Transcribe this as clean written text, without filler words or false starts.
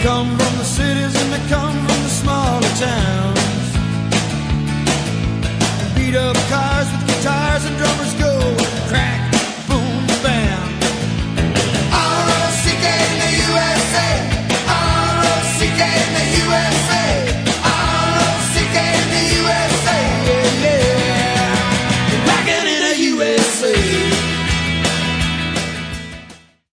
come from the cities and they come from the smaller towns.